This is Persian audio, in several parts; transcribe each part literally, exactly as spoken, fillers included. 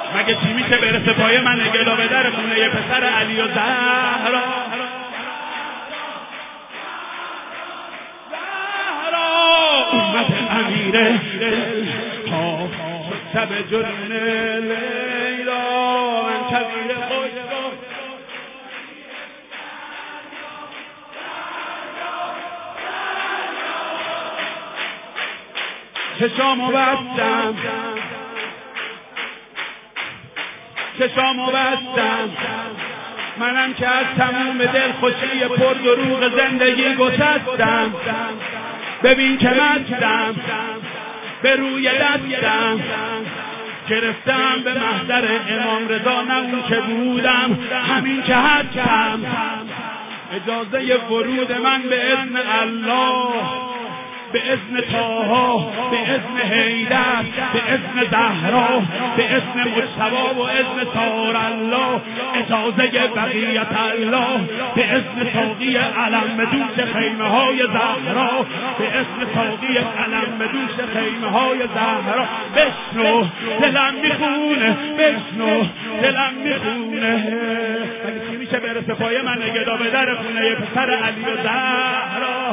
مگه چی میشه برسه پای من گلا به در خونه پسر علی و زهرا؟ اومد امیره ها شب جنون لیلا من کبیر خوش چشامو بستم چشامو بستم منم که از تموم دل خوشی پر دروغ زندگی گسستم. ببین که مستم به روی دستم گرفتم به محضر امام رضا نه اون که بودم همین که هستم. اجازه ورود من به اذن الله به اذن طه به اذن حیدر به اذن زهرا به اذن مجتبی و اذن طاهر الله اجازه بقیت الله به اذن ساقی علم دوش خیمه های زهرا به اذن ساقی علم دوش خیمه های زهرا. بشنو دلم میخونه بشنو دلم میخونه اگه چی میشه برسه پای من گدا به در خونه پسر علی و زهرا.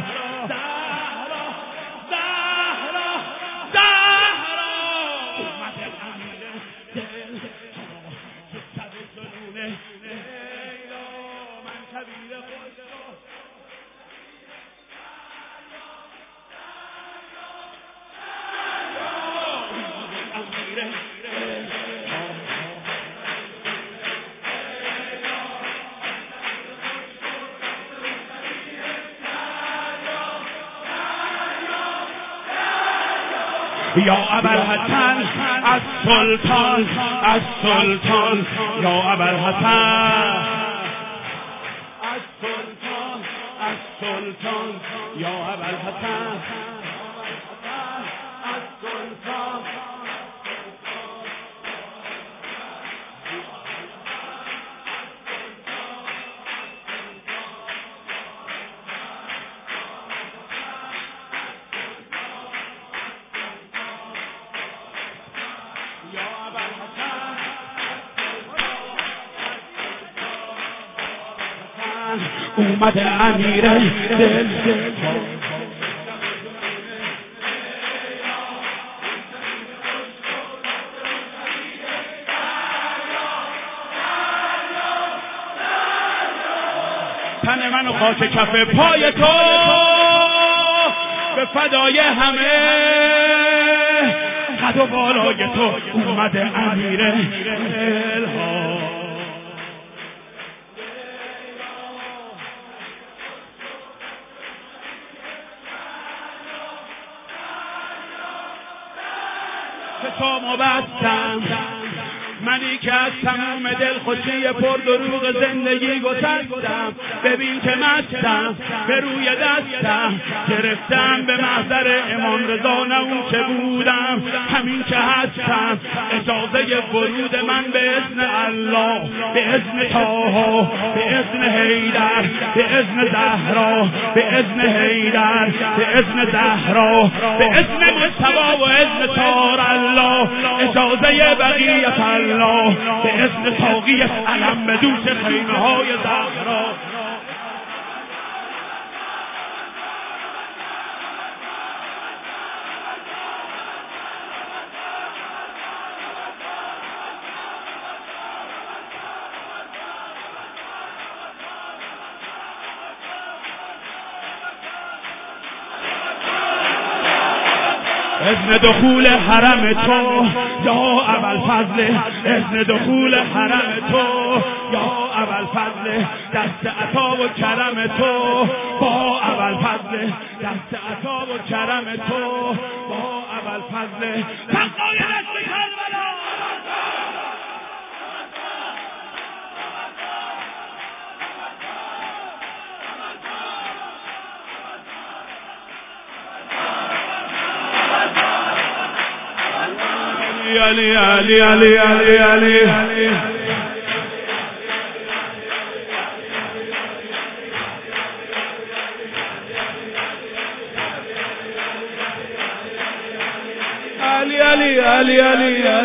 یا ابوالحسن از سلطان از سلطان یا ابوالحسن از سلطان از سلطان یا ابوالحسن از سلطان. اومد امیره دل تن منو خاک کف پای تو به فدای همه قد و بالای تو. اومد امیره دل ها چشامو بستم منی که از تمام دل خوشی پر دروغ زندگی گسستم. ببین که مستم به روی دستم گرفتم به محضر امام رضا نه اون که بودم همین که هستم. اجازه ورود من به اذن الله به اذن طه به اذن حیدر به اذن زهرا به اذن حیدر به اذن زهرا به اذن مجتبی و اذن طاهر الله اجازه بقیت الله به اذن ساقی علم دوش خیمه های زهرا. اذن دخول حرم تو یا ابوالفضل اذن دخول حرم تو یا ابوالفضل دست عطا و کرم تو با ابوالفضل دست عطا و کرم تو با ابوالفضل تقای دست کربلا. علی علی علی علی علی علی علی علی علی علی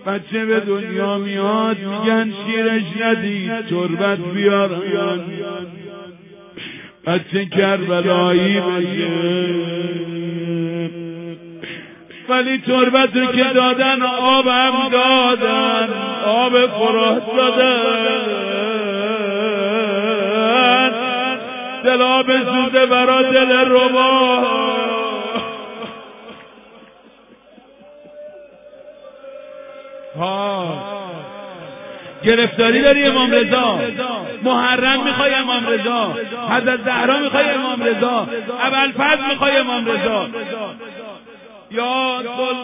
بچه به دنیا میاد میگن شیرش ندید تربت بیارن، بچه کربلایی بشه، ولی تربتی که دادن آب هم دادن، آب فرات دادن، دل آب زوده برا دل ربا. ها گرفتاری داری امام رضا، محرم میخوای امام رضا، حضرت زهرا میخوای امام رضا، ابوالفضل میخوای امام رضا. یا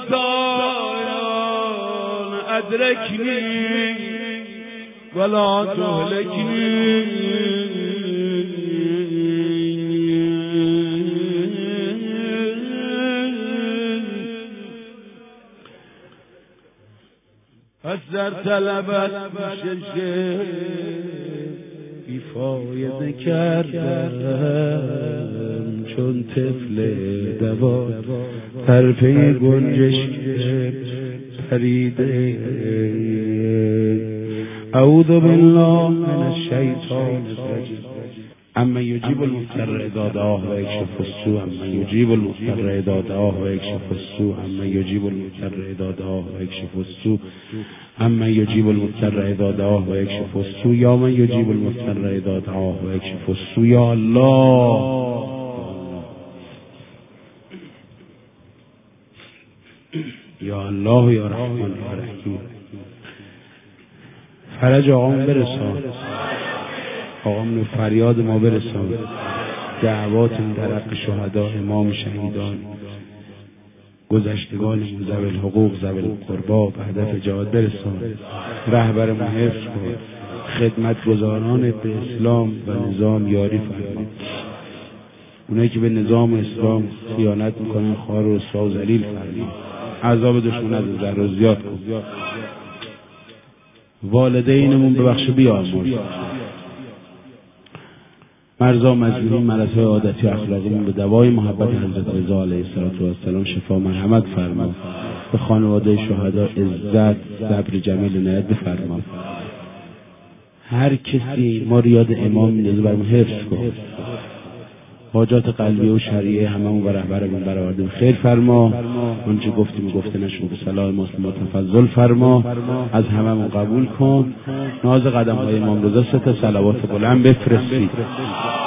سلطان ادرکنی ولا تهلکنی، پس در طلبت ششه بیفایده کردم، چون طفل دوا طرفه گنجش پریده. اعوذ بالله من الشیطان الرجیم. اما یجیب المضطر اذا دعاه و یکشف السوء، اما یجیب المضطر اذا دعاه و یکشف السوء، اما یجیب المضطر اذا دعاه و یکشف السوء، اما یجیب المضطر اذا دعاه و یکشف السوء، یا من یجیب المضطر اذا دعاه و یکشف السوء. یا الله یا الله یا رحمان یا رحیم. فرج آقامون برسان، آقامون فریاد ما برسان، دعوات این در حق شهدا، امام شهیدان، گذشتگانمون ذوی الحقوق ذوی القربا به هدف جهاد برسان، رهبرمون حفظ کن، خدمتگزاران به اسلام و نظام یاری فرما، اونایی که به نظام اسلام خیانت میکنن خوار و رسوا و ذلیل فرما، عذاب دشمن از زهرا زیاد کن، والدینمون ببخش بیامرز، مرزا مجبورین مرض‌های عادتی اخلاقیمون به دوای محبت حضرت رضا علیه السلام شفا مرحمت فرما، به خانواده شهدا عزت صبر جمیل عنایت بفرما. هر کسی ما رو یاد امام میندازه برامون حفظ کن، حاجات قلبی و شرعیه هممون و رهبرمون برآورده خیر فرما، اونچه گفتیم و گفته نشد به صلاح مسلمات تفضل فرما، از هممون قبول کن. ناز قدم های امام رضا سه تا صلوات بلند بفرستید.